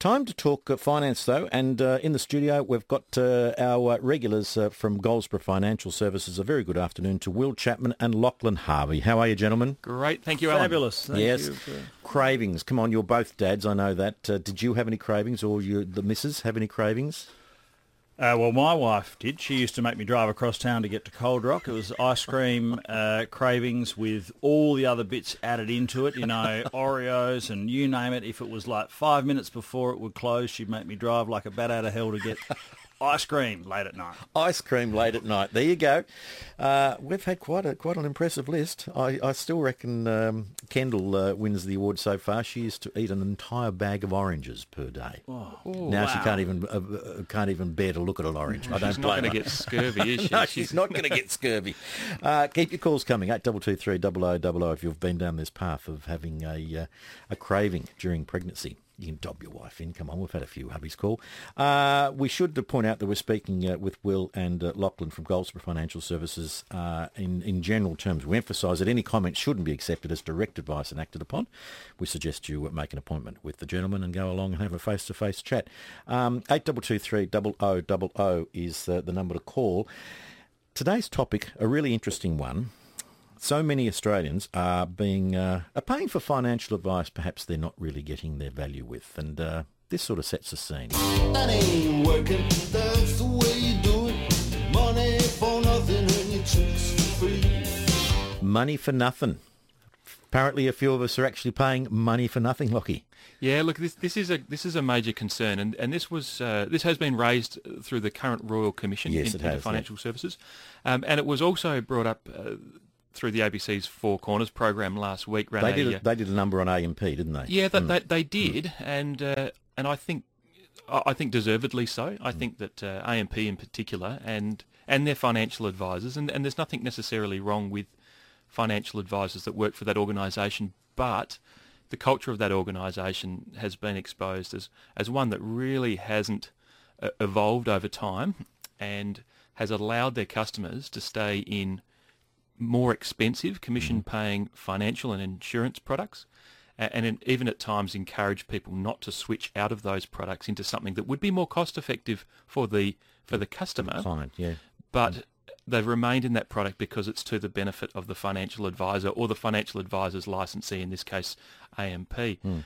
Time to talk finance, though, and in the studio we've got our regulars from Goldsboro Financial Services. A very good afternoon to Will Chapman and Lachlan Harvey. How are you, gentlemen? Great, thank you, Alan. Fabulous. Thank Yes. you. Cravings. Come on, you're both dads, I know that. Did you have any cravings, or the missus have any cravings? Well, my wife did. She used to make me drive across town to get to Cold Rock. It was ice cream cravings with all the other bits added into it, Oreos and you name it. If it was like 5 minutes before it would close, she'd make me drive like a bat out of hell to get ice cream late at night. Ice cream late at night. There you go. We've had quite an impressive list. I still reckon Kendall wins the award so far. She used to eat an entire bag of oranges per day. Oh, Now she can't even bear to look at an orange. I don't She's not blame going to her. get scurvy, is she? No, she's not going to get scurvy. Keep your calls coming, 8223 0000 if you've been down this path of having a craving during pregnancy. You can dob your wife in. Come on, we've had a few hubbies call. We should point out that we're speaking with Will and Lachlan from Goldsboro Financial Services. In general terms, we emphasise that any comment shouldn't be accepted as direct advice and acted upon. We suggest you make an appointment with the gentleman and go along and have a face-to-face chat. 8223 0000 is the number to call. Today's topic, a really interesting one. So many Australians are paying for financial advice perhaps they're not really getting their value with, and this sort of sets the scene. That ain't working, that's the way you do it. Money for nothing and your chicks for free. Money for nothing. Apparently a few of us are actually paying money for nothing, Lockie. Yeah, look, this is a major concern, and this has been raised through the current Royal Commission into Financial Services, and it was also brought up through the ABC's Four Corners program last week. They did a number on AMP, didn't they? Yeah, they did, and I think deservedly so. I think that AMP in particular and their financial advisors, and there's nothing necessarily wrong with financial advisors that work for that organisation, but the culture of that organisation has been exposed as one that really hasn't evolved over time and has allowed their customers to stay in more expensive commission-paying financial and insurance products, and even at times encourage people not to switch out of those products into something that would be more cost-effective for the customer. Client, yeah. But they've remained in that product because it's to the benefit of the financial advisor or the financial advisor's licensee, in this case AMP.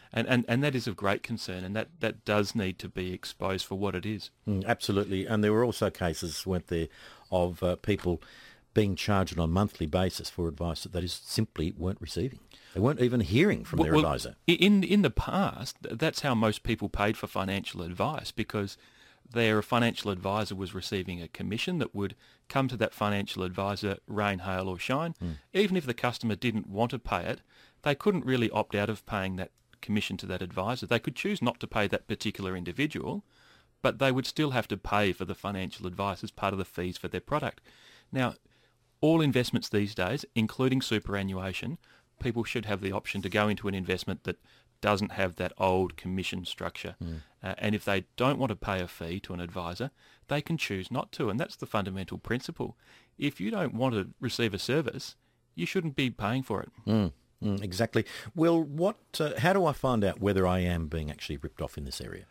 And that is of great concern, and that does need to be exposed for what it is. Absolutely. And there were also cases, weren't there, of people being charged on a monthly basis for advice that they just simply weren't receiving. They weren't even hearing from their advisor. In the past, that's how most people paid for financial advice, because their financial advisor was receiving a commission that would come to that financial advisor, rain, hail or shine. Even if the customer didn't want to pay it, they couldn't really opt out of paying that commission to that advisor. They could choose not to pay that particular individual, but they would still have to pay for the financial advice as part of the fees for their product. Now, all investments these days, including superannuation, people should have the option to go into an investment that doesn't have that old commission structure. And if they don't want to pay a fee to an advisor, they can choose not to. And that's the fundamental principle. If you don't want to receive a service, you shouldn't be paying for it. Exactly. Well, how do I find out whether I am being actually ripped off in this area?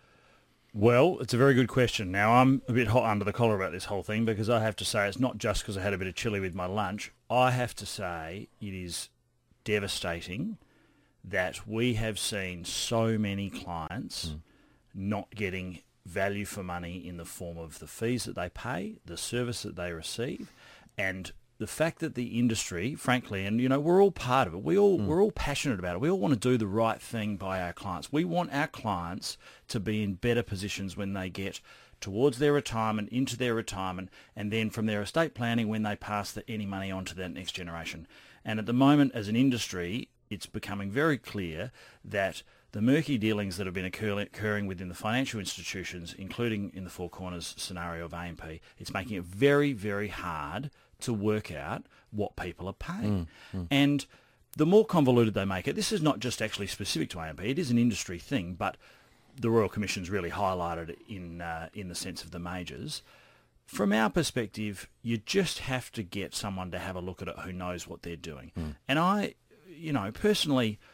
Well, it's a very good question. Now, I'm a bit hot under the collar about this whole thing, because I have to say it's not just because I had a bit of chili with my lunch. I have to say it is devastating that we have seen so many clients not getting value for money in the form of the fees that they pay, the service that they receive, and the fact that the industry, frankly, and we're all part of it. We're all passionate about it. We all want to do the right thing by our clients. We want our clients to be in better positions when they get towards their retirement, into their retirement, and then from their estate planning when they pass any money on to that next generation. And at the moment, as an industry, it's becoming very clear that the murky dealings that have been occurring within the financial institutions, including in the Four Corners scenario of AMP, it's making it very, very hard to work out what people are paying. And the more convoluted they make it, this is not just actually specific to AMP, it is an industry thing, but the Royal Commission's really highlighted it in the sense of the majors. From our perspective, you just have to get someone to have a look at it who knows what they're doing. And I, personally,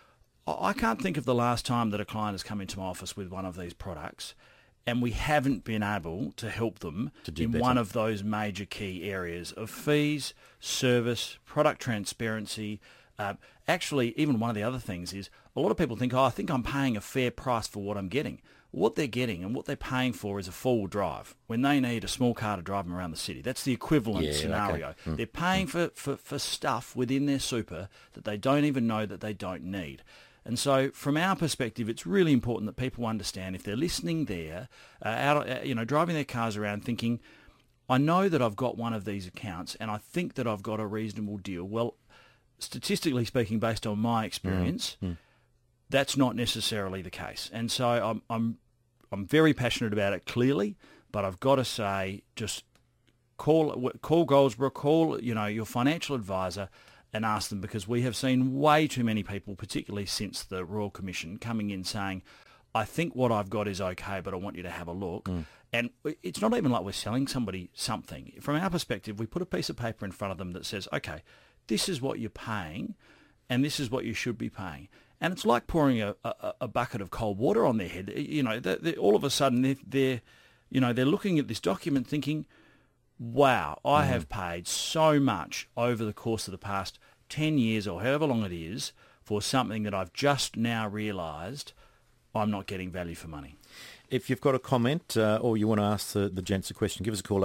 I can't think of the last time that a client has come into my office with one of these products and we haven't been able to help them in better. one of those major key areas of fees, service, product transparency. Actually, even one of the other things is a lot of people think, I think I'm paying a fair price for what I'm getting. What they're getting and what they're paying for is a four-wheel drive when they need a small car to drive them around the city. That's the equivalent scenario. Okay. They're paying for stuff within their super that they don't even know that they don't need. And so from our perspective, it's really important that people understand if they're listening there, driving their cars around thinking, I know that I've got one of these accounts and I think that I've got a reasonable deal. Well, statistically speaking, based on my experience, that's not necessarily the case. And so I'm very passionate about it clearly, but I've got to say, just call Goldsboro, call your financial advisor and ask them, because we have seen way too many people, particularly since the Royal Commission, coming in saying, I think what I've got is okay, but I want you to have a look. And it's not even like we're selling somebody something. From our perspective, we put a piece of paper in front of them that says, okay, this is what you're paying and this is what you should be paying. And it's like pouring a bucket of cold water on their head. They're all of a sudden they're looking at this document thinking, wow, I have paid so much over the course of the past 10 years or however long it is for something that I've just now realised I'm not getting value for money. If you've got a comment or you want to ask the gents a question, give us a call,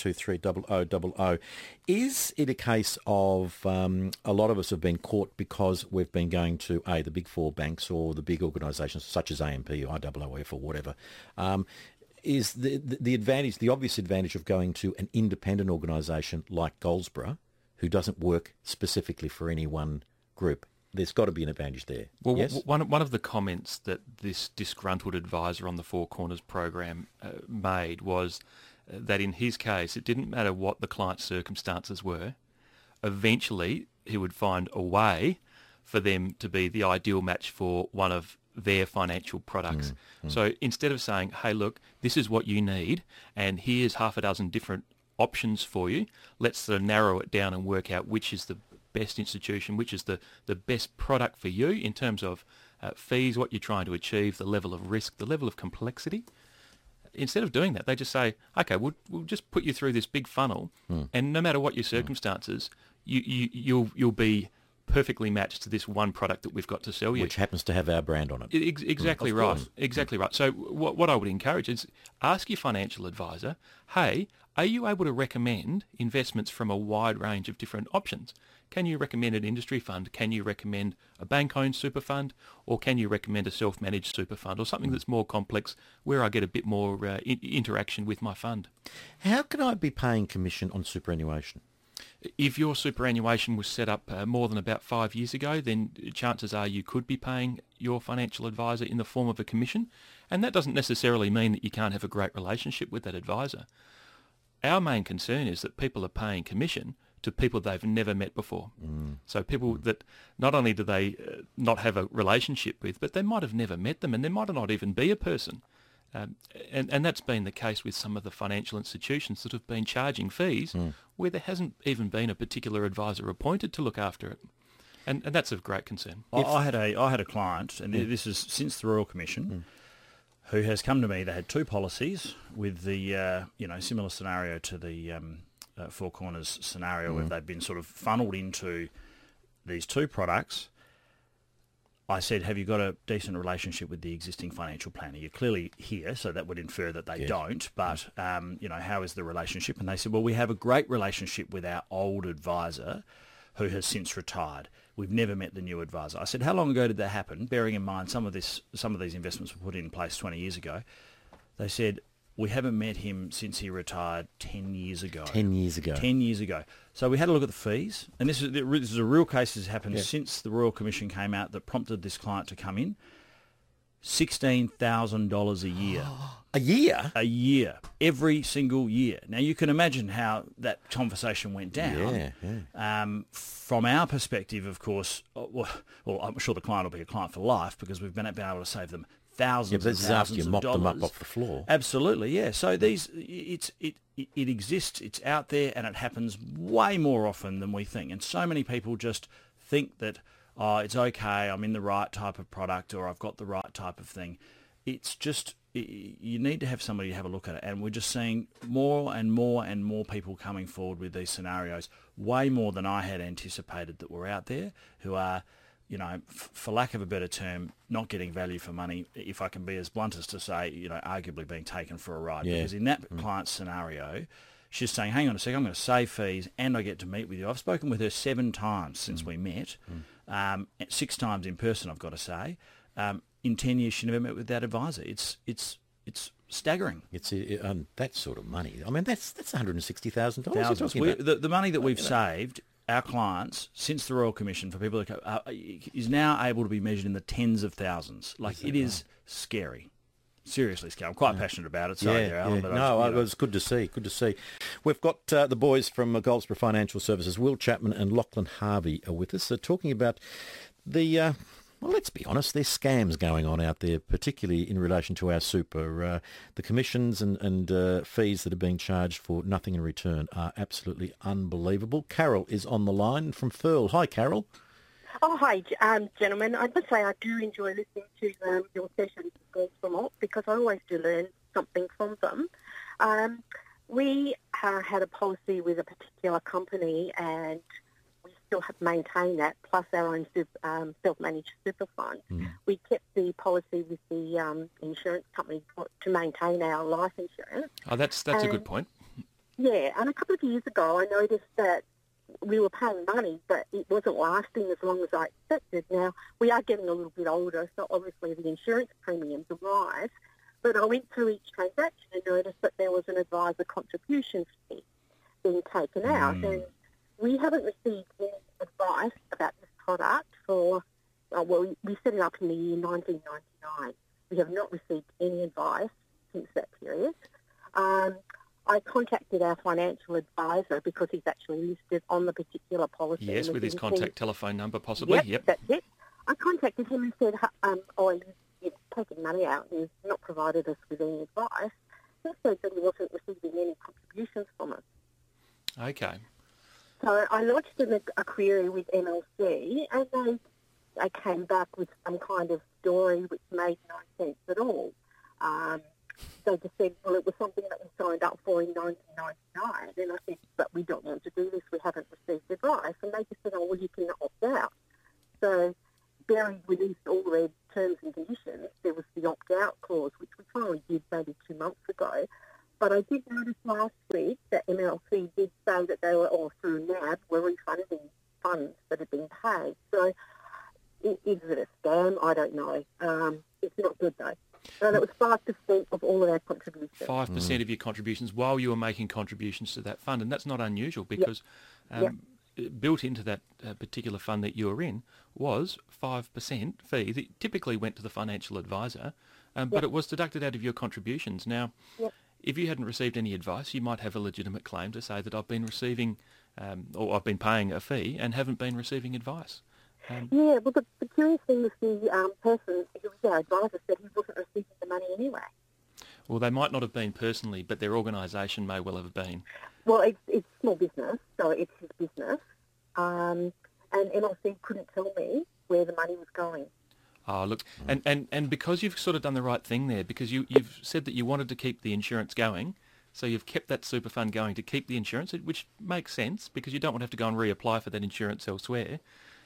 8223 Is it a case of a lot of us have been caught because we've been going to, the big four banks or the big organisations such as AMP or IOOF or whatever, is the advantage, the obvious advantage of going to an independent organisation like Goldsboro, who doesn't work specifically for any one group? There's got to be an advantage there. Well, yes? one of the comments that this disgruntled advisor on the Four Corners program made was that in his case, it didn't matter what the client's circumstances were. Eventually, he would find a way for them to be the ideal match for one of their financial products. So instead of saying, hey, look, this is what you need, and here's half a dozen different options for you, let's sort of narrow it down and work out which is the best institution, which is the best product for you in terms of fees, what you're trying to achieve, the level of risk, the level of complexity. Instead of doing that, they just say, okay, we'll just put you through this big funnel, and no matter what your circumstances, you'll be perfectly matched to this one product that we've got to sell you. Which happens to have our brand on it. Exactly right. Exactly right. So what I would encourage is ask your financial advisor, hey, are you able to recommend investments from a wide range of different options? Can you recommend an industry fund? Can you recommend a bank-owned super fund? Or can you recommend a self-managed super fund or something that's more complex where I get a bit more interaction with my fund? How can I be paying commission on superannuation? If your superannuation was set up more than about 5 years ago, then chances are you could be paying your financial advisor in the form of a commission. And that doesn't necessarily mean that you can't have a great relationship with that advisor. Our main concern is that people are paying commission to people they've never met before. So people that not only do they not have a relationship with, but they might have never met them and there might not even be a person. And that's been the case with some of the financial institutions that have been charging fees where there hasn't even been a particular advisor appointed to look after it. And that's of great concern. I had a client, and this is since the Royal Commission, who has come to me. They had two policies with the similar scenario to the Four Corners scenario, where they've been sort of funneled into these two products. I said, have you got a decent relationship with the existing financial planner? You're clearly here, so that would infer that they don't. But, how is the relationship? And they said, well, we have a great relationship with our old advisor who has since retired. We've never met the new advisor. I said, how long ago did that happen? Bearing in mind some of these investments were put in place 20 years ago. They said, we haven't met him since he retired 10 years ago. 10 years ago. 10 years ago. So we had a look at the fees, and this is a real case that's happened since the Royal Commission came out that prompted this client to come in. $16,000 a year. A year? A year. Every single year. Now, you can imagine how that conversation went down. From our perspective, of course, well, I'm sure the client will be a client for life because we've been able to save them thousands and thousands of dollars. Mop them up off the floor. Absolutely, yeah. So it exists, it's out there, and it happens way more often than we think. And so many people just think that, oh, it's okay, I'm in the right type of product or I've got the right type of thing. It's just, you need to have somebody to have a look at it. And we're just seeing more and more and more people coming forward with these scenarios, way more than I had anticipated that were out there, who are, you know, for lack of a better term, not getting value for money, if I can be as blunt as to say, you know, arguably being taken for a ride. Yeah. Because in that client's scenario, she's saying, hang on a second, I'm going to save fees and I get to meet with you. I've spoken with her 7 times since we met, 6 times in person, I've got to say. In 10 years, she never met with that advisor. It's staggering. It's that sort of money. I mean, that's $160,000. Thousands. You're talking about. The money that we've saved, our clients, since the Royal Commission, for people that is now able to be measured in the tens of thousands. Like, it is scary. Seriously scary. I'm quite passionate about it. Sorry there, Alan. But No, it was good to see. Good to see. We've got the boys from Goldsboro Financial Services, Will Chapman and Lachlan Harvey, are with us. They're talking about the... well, let's be honest, there's scams going on out there, particularly in relation to our super. The commissions and fees that are being charged for nothing in return are absolutely unbelievable. Carol is on the line from Firle. Hi, Carol. Oh, hi, gentlemen. I must say I do enjoy listening to your sessions with Vermont because I always do learn something from them. We had a policy with a particular company and we still have maintained that, plus our own self-managed super fund. We kept the policy with the insurance company to maintain our life insurance. Oh, that's a good point. Yeah, and a couple of years ago I noticed that we were paying money, but it wasn't lasting as long as I expected. Now, we are getting a little bit older, so obviously the insurance premiums rise. But I went through each transaction and noticed that there was an advisor contribution fee being taken out. And we haven't received any advice about this product for, we set it up in the year 1999. We have not received any advice since that period. I contacted our financial advisor because he's actually listed on the particular policy. Yes, with his contact telephone number, possibly. Yep, that's it. I contacted him and said, he's taken money out and he's not provided us with any advice. He said that he wasn't receiving any contributions from us. Okay. So I lodged a query with MLC and they came back with some kind of story which made no sense at all. They just said, well, it was something that we signed up for in 1999. And I said, but we don't want to do this. We haven't received advice. And they just said, oh, well, you can opt out. So buried within all their terms and conditions, there was the opt-out clause, which we finally did maybe 2 months ago. But I did notice last week that MLC did say that they were, or through NAB, were refunding funds that had been paid. So is it a scam? I don't know. It's not good, though. So that was 5% of all of our contributions. 5% of your contributions while you were making contributions to that fund. And that's not unusual because built into that particular fund that you were in was 5% fee that typically went to the financial advisor, but it was deducted out of your contributions. Now, if you hadn't received any advice, you might have a legitimate claim to say that I've been receiving or I've been paying a fee and haven't been receiving advice. Well, the curious thing was the person who was our advisor said he wasn't receiving the money anyway. Well, they might not have been personally, but their organisation may well have been. Well, it's small business, so it's his business. And MLC couldn't tell me where the money was going. Oh, look, and because you've sort of done the right thing there, because you've said that you wanted to keep the insurance going, so you've kept that super fund going to keep the insurance, which makes sense because you don't want to have to go and reapply for that insurance elsewhere.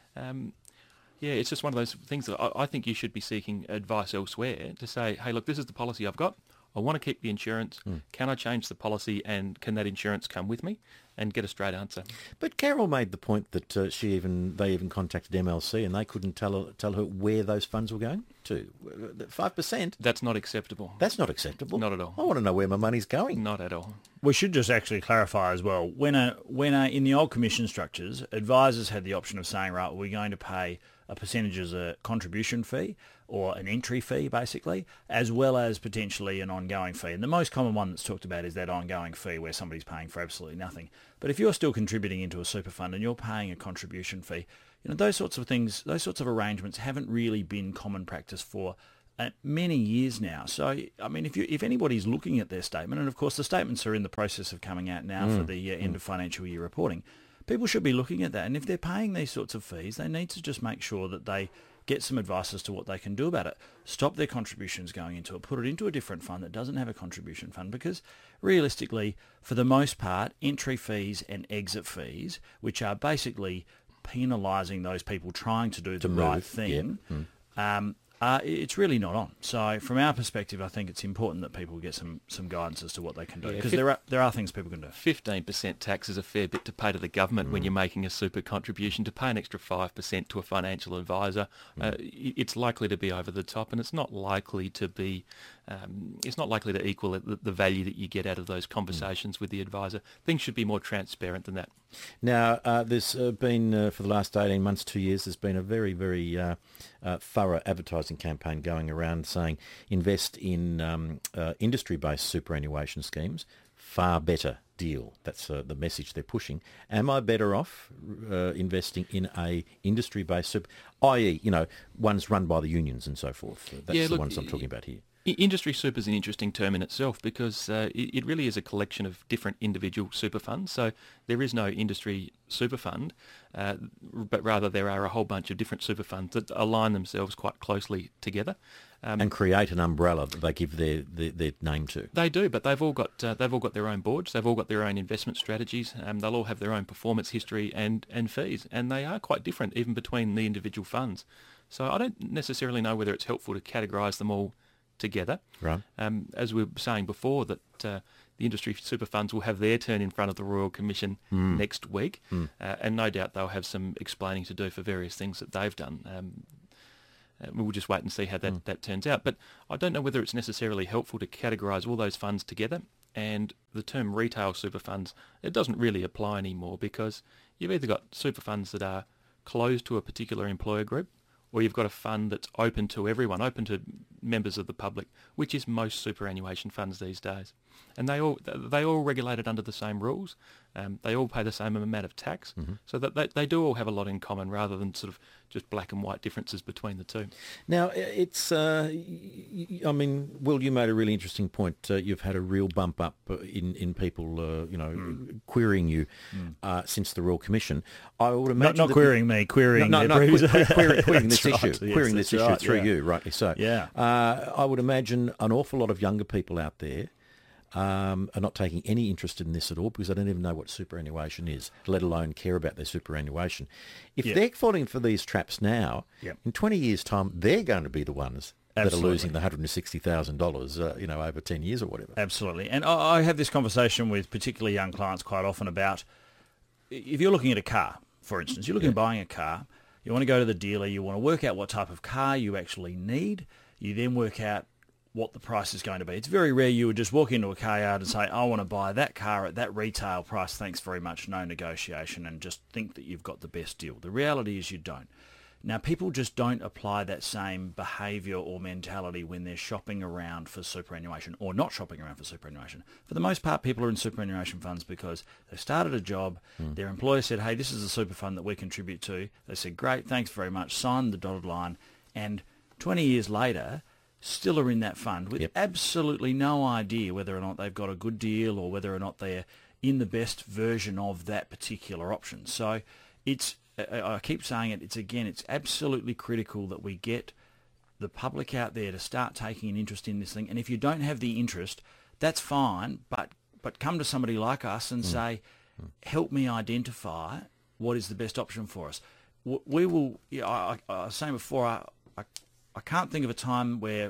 It's just one of those things that I think you should be seeking advice elsewhere to say, hey, look, this is the policy I've got. I want to keep the insurance. Can I change the policy and can that insurance come with me? And get a straight answer. But Carol made the point that they even contacted MLC and they couldn't tell her where those funds were going to. 5%. That's not acceptable. That's not acceptable. Not at all. I want to know where my money's going. Not at all. We should just actually clarify as well. When in the old commission structures, advisors had the option of saying, right, we're going to pay a percentage as a contribution fee or an entry fee, basically, as well as potentially an ongoing fee. And the most common one that's talked about is that ongoing fee where somebody's paying for absolutely nothing. But if you're still contributing into a super fund and you're paying a contribution fee, those sorts of things, those sorts of arrangements haven't really been common practice for many years now. So, I mean, if anybody's looking at their statement, and of course the statements are in the process of coming out now for the end of financial year reporting, people should be looking at that. And if they're paying these sorts of fees, they need to just make sure that they get some advice as to what they can do about it. Stop their contributions going into it. Put it into a different fund that doesn't have a contribution fund, because realistically, for the most part, entry fees and exit fees, which are basically penalising those people trying to do the right thing, it's really not on. So from our perspective, I think it's important that people get some guidance as to what they can do, because there are things people can do. 15% tax is a fair bit to pay to the government when you're making a super contribution. To pay an extra 5% to a financial advisor, it's likely to be over the top, and it's not likely to be. It's not likely to equal the value that you get out of those conversations with the advisor. Things should be more transparent than that. Now, there's been, for the last 18 months, 2 years, there's been a very, very thorough advertising campaign going around saying invest in industry-based superannuation schemes, far better deal. That's the message they're pushing. Am I better off investing in a industry-based super, i.e., ones run by the unions and so forth? That's the ones I'm talking about here. Industry super is an interesting term in itself, because it really is a collection of different individual super funds. So there is no industry super fund, but rather there are a whole bunch of different super funds that align themselves quite closely together. And create an umbrella that they give their name to. They do, but they've all got their own boards. They've all got their own investment strategies. They'll all have their own performance history and fees, and they are quite different even between the individual funds. So I don't necessarily know whether it's helpful to categorise them all together. Right. As we were saying before, that the industry super funds will have their turn in front of the Royal Commission next week, and no doubt they'll have some explaining to do for various things that they've done. We'll just wait and see how that turns out. But I don't know whether it's necessarily helpful to categorise all those funds together. And the term retail super funds, it doesn't really apply anymore, because you've either got super funds that are closed to a particular employer group, or you've got a fund that's open to everyone, open to members of the public, which is most superannuation funds these days. And they all regulated under the same rules. They all pay the same amount of tax, so that they do all have a lot in common, rather than sort of just black and white differences between the two. Now, it's, I mean, Will, you made a really interesting point. You've had a real bump up in people, querying you since the Royal Commission. I would imagine not querying me, querying querying this issue, right. querying this issue right, through you, rightly so. Yeah. I would imagine an awful lot of younger people out there are not taking any interest in this at all, because they don't even know what superannuation is, let alone care about their superannuation. If they're falling for these traps now, in 20 years' time, they're going to be the ones that are losing the $160,000, over 10 years or whatever. Absolutely. And I have this conversation with particularly young clients quite often about, if you're looking at a car, for instance, you're looking at buying a car, you want to go to the dealer, you want to work out what type of car you actually need, you then work out what the price is going to be. It's very rare you would just walk into a car yard and say, I want to buy that car at that retail price, thanks very much, no negotiation, and just think that you've got the best deal. The reality is you don't. Now, people just don't apply that same behaviour or mentality when they're shopping around for superannuation, or not shopping around for superannuation. For the most part, people are in superannuation funds because they started a job, their employer said, hey, this is a super fund that we contribute to. They said, great, thanks very much, signed the dotted line, and 20 years later, still are in that fund with absolutely no idea whether or not they've got a good deal, or whether or not they're in the best version of that particular option. So I keep saying it, it's absolutely critical that we get the public out there to start taking an interest in this thing. And if you don't have the interest, that's fine, but come to somebody like us and say, help me identify what is the best option for us. We will, I was saying before, I can't think of a time where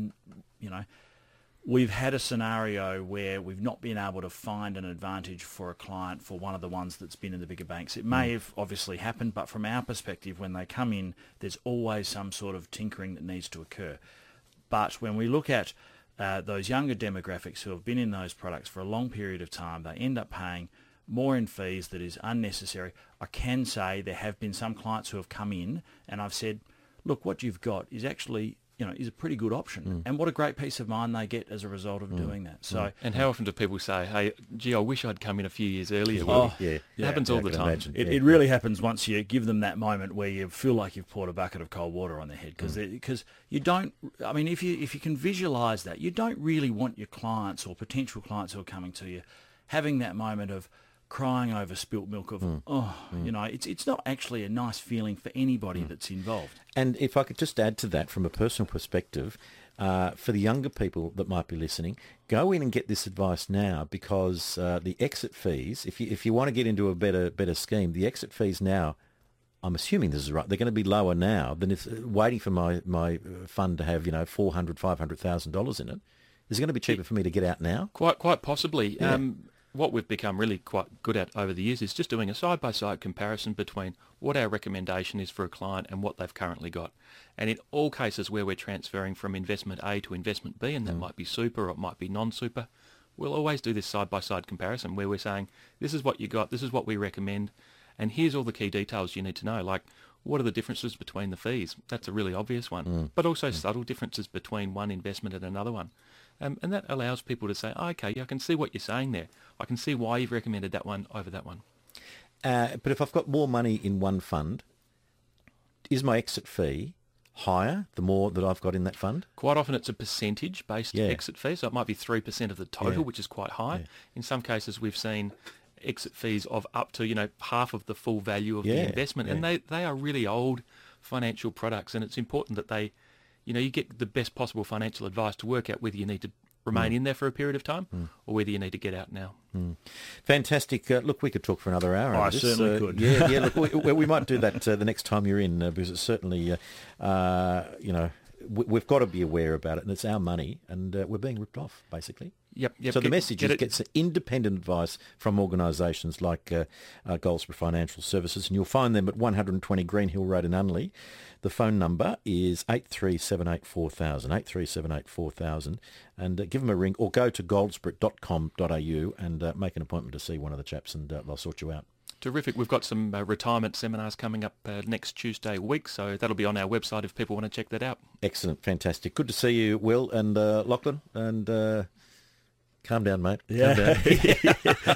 we've had a scenario where we've not been able to find an advantage for a client for one of the ones that's been in the bigger banks. It may have obviously happened, but from our perspective, when they come in, there's always some sort of tinkering that needs to occur. But when we look at those younger demographics who have been in those products for a long period of time, they end up paying more in fees that is unnecessary. I can say there have been some clients who have come in and I've said, look, what you've got is actually, is a pretty good option. And what a great peace of mind they get as a result of doing that. So, and how often do people say, hey, gee, I wish I'd come in a few years earlier? It happens all the time. It really happens once you give them that moment where you feel like you've poured a bucket of cold water on their head. Because you don't, I mean, if you can visualise that, you don't really want your clients or potential clients who are coming to you having that moment of crying over spilt milk of, you know, it's not actually a nice feeling for anybody that's involved. And if I could just add to that from a personal perspective, for the younger people that might be listening, go in and get this advice now, because the exit fees, if you want to get into a better scheme, the exit fees now, I'm assuming this is right, they're going to be lower now than if waiting for my fund to have, you know, $400,000, $500,000 in it. Is it going to be cheaper for me to get out now? Quite possibly. Yeah. What we've become really quite good at over the years is just doing a side-by-side comparison between what our recommendation is for a client and what they've currently got. And in all cases where we're transferring from investment A to investment B, and that might be super or it might be non-super, we'll always do this side-by-side comparison where we're saying, this is what you got, this is what we recommend, and here's all the key details you need to know, like what are the differences between the fees? That's a really obvious one, but also subtle differences between one investment and another one. And that allows people to say, okay, I can see what you're saying there. I can see why you've recommended that one over that one. But if I've got more money in one fund, is my exit fee higher the more that I've got in that fund? Quite often it's a percentage-based exit fee, so it might be 3% of the total, which is quite high. Yeah. In some cases we've seen exit fees of up to, you know, half of the full value of the investment, and they are really old financial products, and it's important that they, you know, you get the best possible financial advice to work out whether you need to remain in there for a period of time or whether you need to get out now. Fantastic. Look, we could talk for another hour. I certainly could. Yeah. Look, we might do that the next time you're in, because it's certainly, you know, we've got to be aware about it, and it's our money, and we're being ripped off, basically. Yep. So the message is get some independent advice from organisations like Goldsboro Financial Services, and you'll find them at 120 Greenhill Road in Unley. The phone number is 83784000, 83784000, and give them a ring, or go to goldsboro.com.au and make an appointment to see one of the chaps, and they'll sort you out. Terrific. We've got some retirement seminars coming up next Tuesday week, so that'll be on our website if people want to check that out. Excellent. Fantastic. Good to see you, Will and Lachlan, and calm down, mate. Yeah. Calm down.